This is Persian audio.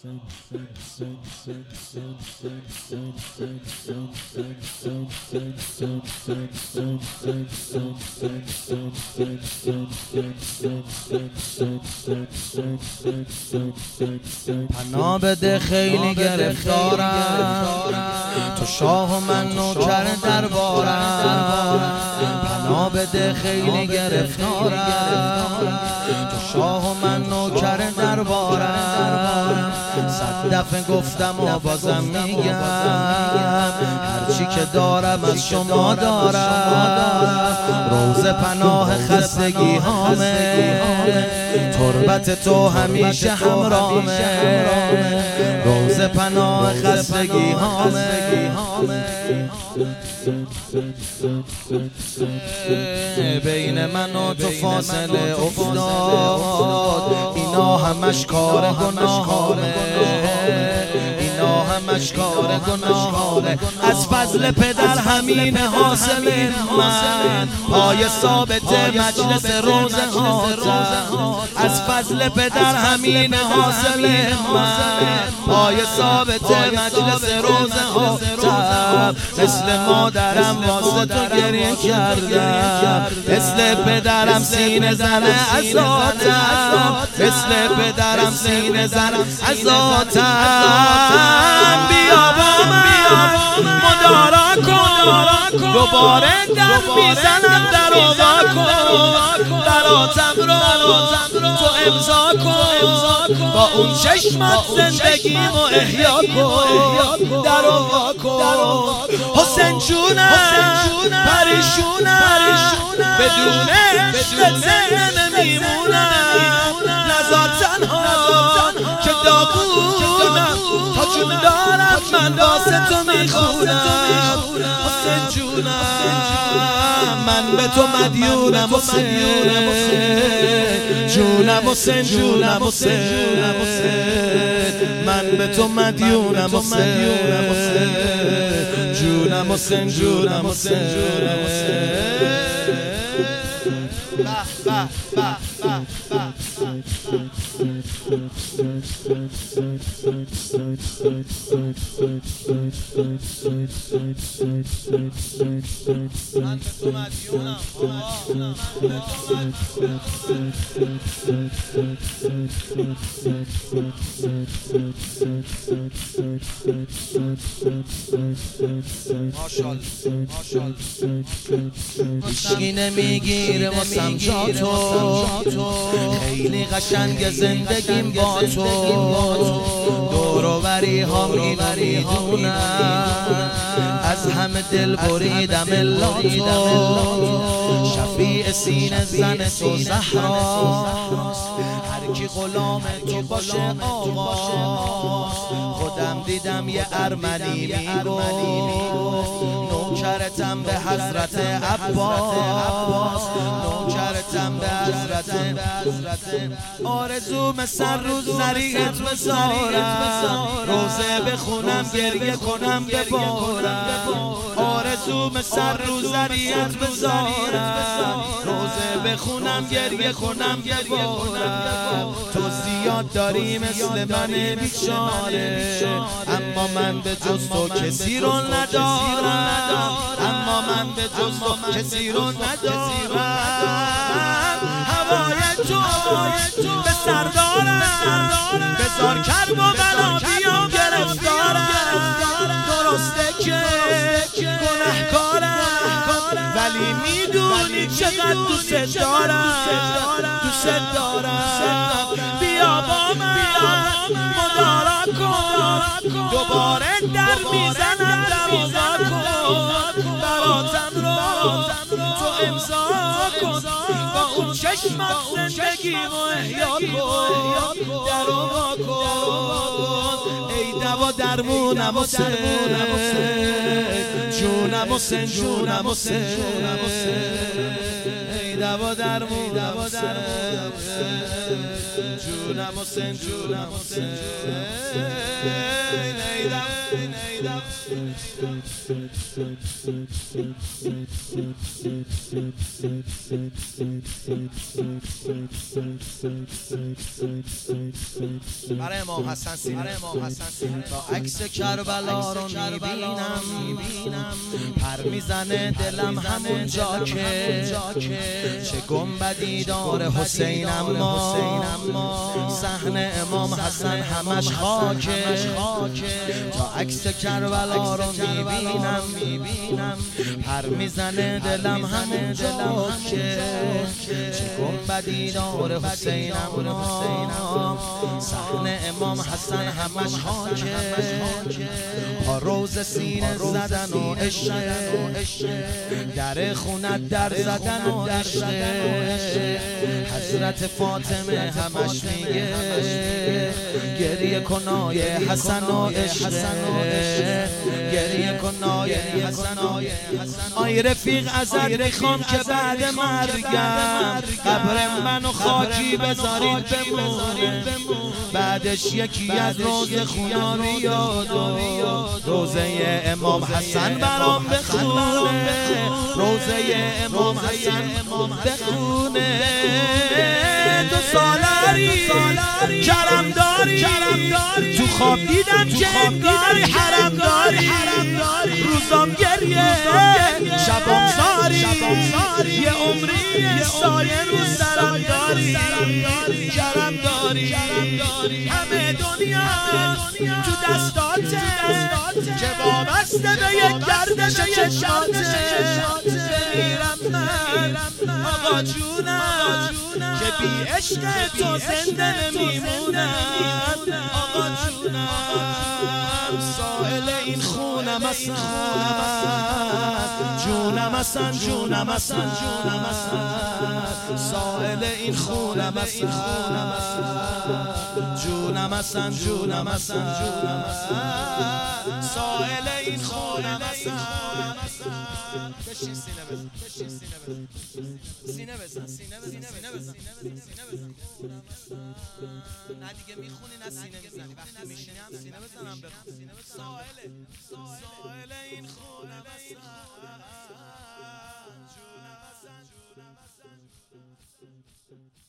پناه بده خیلی گرفتارم، تو شاه و من نوکر دربارم. پناه بده خیلی گرفتارم، تو شاه و من نوکر دربارم. صد دفعه گفتم و بازم میگم، هرچی که دارم از شما دارم. روز پناه خستگی هامه، تربت تو همیشه همراهمه. روز پناه خستگی هامه، بین من و تو فاصله افتاد. اینا همش کار گناهانه، اینا همش کار گناهانه. از فضل پدر همین حاصل من، پای ثابت مجلس روزه هاتم. از فضل پدر همین حاصل من، پای ثابت مجلس روزه هاتم. مثل مادرم واسه تو گریه کردم، مثل پدرم سینه زنه عزاتم، مثل پدرم سینه زنه عزاتم. بیا با من مدارا کن، دوباره در میزنم در وا کن. براتم رو تو امضا کن، با اون چشمت زندگیمو احیا کن. در وا کن حسین جونم، پریشونم، بدون عشق زنده نمیمونم. نزار تنها که داغونم، تا جون دارم من واسه تو میخونم. حسین جونم، من به تو مدیونم. حسین جونم، حسین جونم، حسین من به تو مدیونم. حسین جونم، حسین جونم، حسین. هیچکی نمیگیره واسم جا تو، خیلی قشنگ زندگیم با تو. دور و بری هم اینو میدونم، از همه دل بریدم الا تو. شفیع سینه زن تو زهراست، هر کی غلام تو باشه آقا. خودم دیدم یه ارمنی میگفت، نوکرتم به حضرت عباس، نوکرتم به حضرت. آرزوم سر روز زریعت بذارم، روزه بخونم گریه کنم ببارم. آرزوم سر روز زریعت بذارم، روزه بخونم گریه کنم ببارم. تو زیاد داری مثل من بیچاره، اما من به جز تو کسی رو ندارم. اما من به جز تو کسی رو ندارم. هوای تو به سر دارم، بذار کرب و بلا بیام گرفتارم. درسته که گنهکارم، ولی میدونی چقدر دوست دارم. بیا با من مدارا کن، دوباره در میزنم در وا کن. براتم رو تو امضا کن، با اون چشمت زندگیمو احیا کن. در وا کن ای دوا درمونم. حسین جونم، حسین جونم، حسین نیده و در مودم جونم حسین جونم حسین نیدم برای امام حسن سینه تا عکس کربلا رو میبینم پر میزنه دلم همون جا که چه گنبدی داره حسین اما صحن امام حسن همش خاکه تا عکس کربلا رو میبینم پر میزنه دلم همون جا که چه گنبدی داره حسین اما صحن امام حسن همش خاکه پا روز سینه زدن و عشق در خونت در زدن و عشق حضرت فاطمه همش میگه گریه کنای حسن و عشق گریه کنای حسن آی رفیق ازت میخوام که بعد مرگم قبر منو خاکی بذارید بمونه بعدش یکی از روز خدا بیاد روزه امام حسن برام بخونه روزه امام حسن بخونه تو سالاری کرم داری تو خواب دیدم که انگاری حرم داری روزام گریه شبام زاری یه عمری سایه رو سرم داری کرم داری همه دنیا تو دستاته که وابسته به یک گردش چشماته بمیرم من آقا جونم که بی عشق تو زنده نمیمونم آقا جونم سائل این خونم اصلا جونم اصلا سائل این خونم اصلا جونم اصلا سائل این خونم اصلا بشین سینه بزن نه دیگه میخونی نه سینه میزنی وقتی میشینی هم سینه بزنم سائل این خونم اصلا